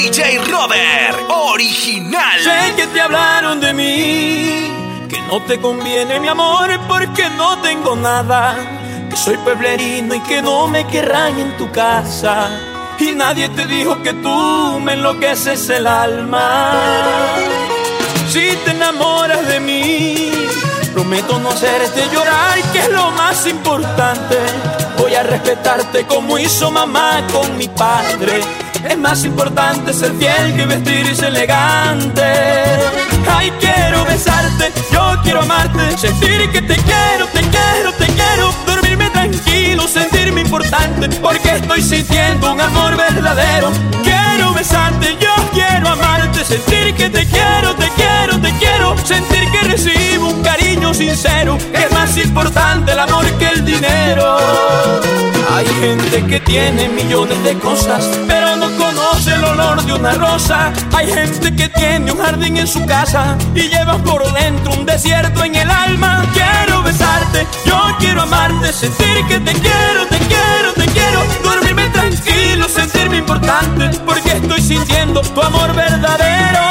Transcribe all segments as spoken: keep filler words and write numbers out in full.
D J Robert, original. Sé que te hablaron de mí, que no te conviene mi amor porque no tengo nada, que soy pueblerino y que no me querrán en tu casa. Y nadie te dijo que tú me enloqueces el alma. Si te enamoras de mí, prometo no hacerte llorar, que es lo más importante. Voy a respetarte como hizo mamá con mi padre. Es más importante ser fiel que vestirse elegante. Ay, quiero besarte, yo quiero amarte, sentir que te quiero, te quiero, te quiero. Dormirme tranquilo, sentirme importante, porque estoy sintiendo un amor verdadero. Quiero besarte, yo quiero amarte, sentir que te quiero, te quiero, te quiero. Sentir que recibo un cariño sincero, que es más importante el amor que el dinero. Hay gente que tiene millones de cosas, pero no conoce el olor de una rosa. Hay gente que tiene un jardín en su casa y lleva por dentro un desierto en el alma. Quiero besarte, yo quiero amarte, sentir que te quiero, te quiero, te quiero. Dormirme tranquilo, sentirme importante, porque estoy sintiendo tu amor verdadero.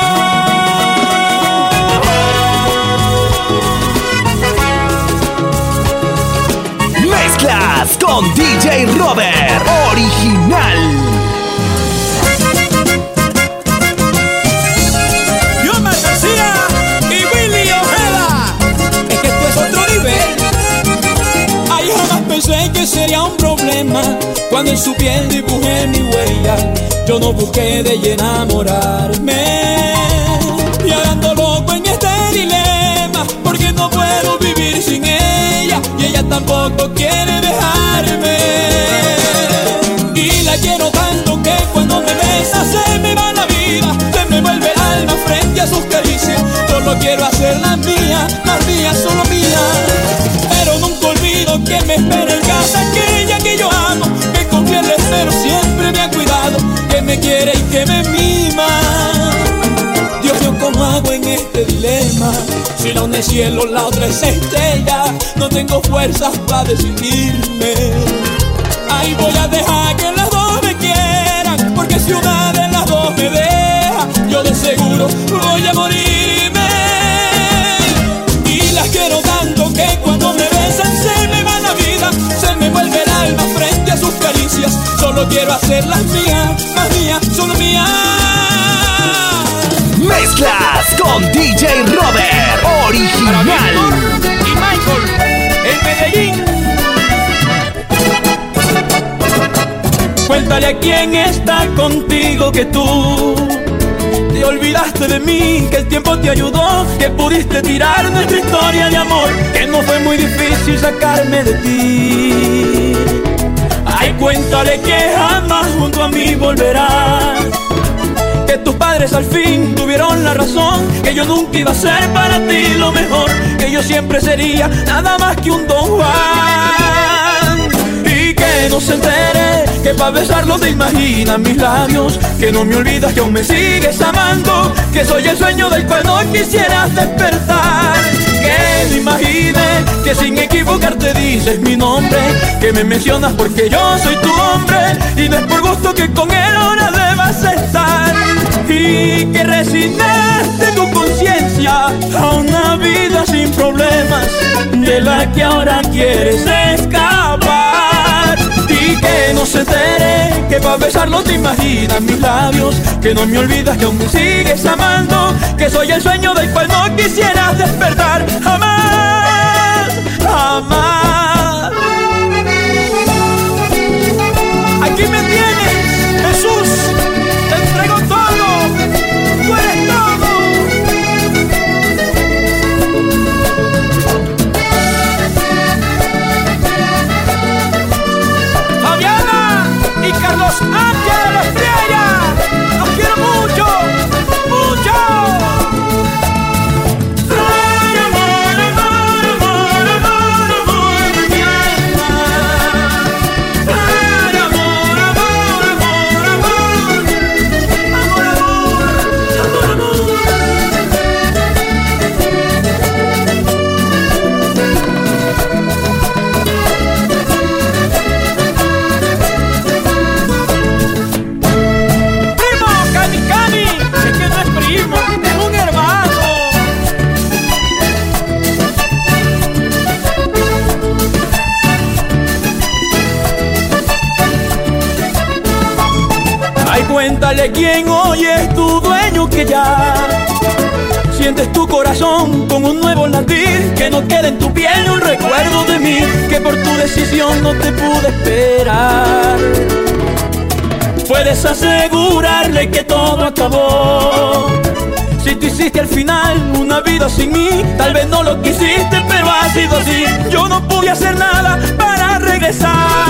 Mezclas con D J Robert, original. Yo me decía y Willy Ojeda, es que esto es otro nivel. Ay, jamás pensé que sería un problema cuando en su piel dibujé mi huella. Yo no busqué de ella enamorarme, y ahora ando loco en este dilema, porque no puedo vivir sin ella y ella tampoco quiere dejarme. Y la quiero tanto que cuando me besa se me va la vida, se me vuelve el alma frente a sus caricias. Solo quiero hacerla mía, más mía, solo mía. Pero nunca olvido que me espera en casa aquella que yo amo, que con fiel espero siempre me ha cuidado, que me quiere y que me mima. Dios mío, ¿cómo hago en este dilema? Si la una es cielo, la otra es estrella, no tengo fuerzas para decidirme. Ay, voy a dejar que las dos me quieran, porque si una de las dos me deja, yo de seguro voy a morirme. Y las quiero tanto que cuando me besan se me va la vida, se me vuelve el alma frente a sus caricias. Solo quiero hacerlas mías, más mías, solo mías. Mezclas con D J Robert, original. Y Michael en Medellín. Cuéntale a quién está contigo que tú te olvidaste de mí, que el tiempo te ayudó, que pudiste tirar nuestra historia de amor, que no fue muy difícil sacarme de ti. Ay, cuéntale que jamás junto a mí volverás, que tus padres al fin tuvieron la razón, que yo nunca iba a ser para ti lo mejor, que yo siempre sería nada más que un Don Juan. Y que no se entere que pa' besarlo te imaginas mis labios, que no me olvidas que aún me sigues amando, que soy el sueño del cual no quisieras despertar. Que me imagine que sin equivocarte dices mi nombre, que me mencionas porque yo soy tu hombre, y no es por gusto que con él ahora debas estar. Y que resignaste tu conciencia a una vida sin problemas, de la que ahora quieres escapar. Y que no se entere que pa' besarlo te imaginas mis labios, que no me olvidas que aún me sigues amando, que soy el sueño del cual no quisieras despertar jamás, jamás. Aquí me tienes, Jesús, te entrego todo, tú eres todo. Fabiana y Carlos Ángel de la Estrella, los quiero mucho, mucho. Pregúntale quién hoy es tu dueño, que ya sientes tu corazón con un nuevo latir, que no quede en tu piel un recuerdo de mí, que por tu decisión no te pude esperar. Puedes asegurarle que todo acabó. Si tú hiciste al final una vida sin mí, tal vez no lo quisiste, pero ha sido así. Yo no pude hacer nada para regresar.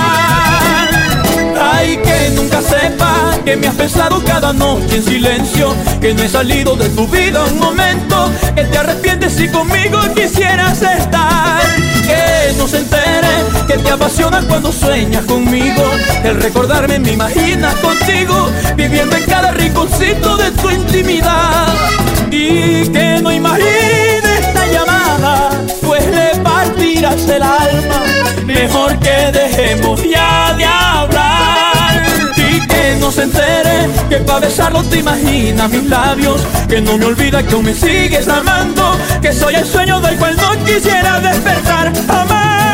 Ay, que nunca sepa que me has pensado cada noche en silencio, que no he salido de tu vida un momento, que te arrepientes si conmigo quisieras estar. Que no se entere que te apasiona cuando sueñas conmigo, el recordarme me imaginas contigo, viviendo en cada rinconcito de tu intimidad. Y que no imagine esta llamada, pues le partirás el alma. Mejor que dejemos ya de hablar. Y que no se entere que pa' besarlo te imaginas mis labios, que no me olvida que aún me sigues amando, que soy el sueño del cual no quisiera despertar jamás.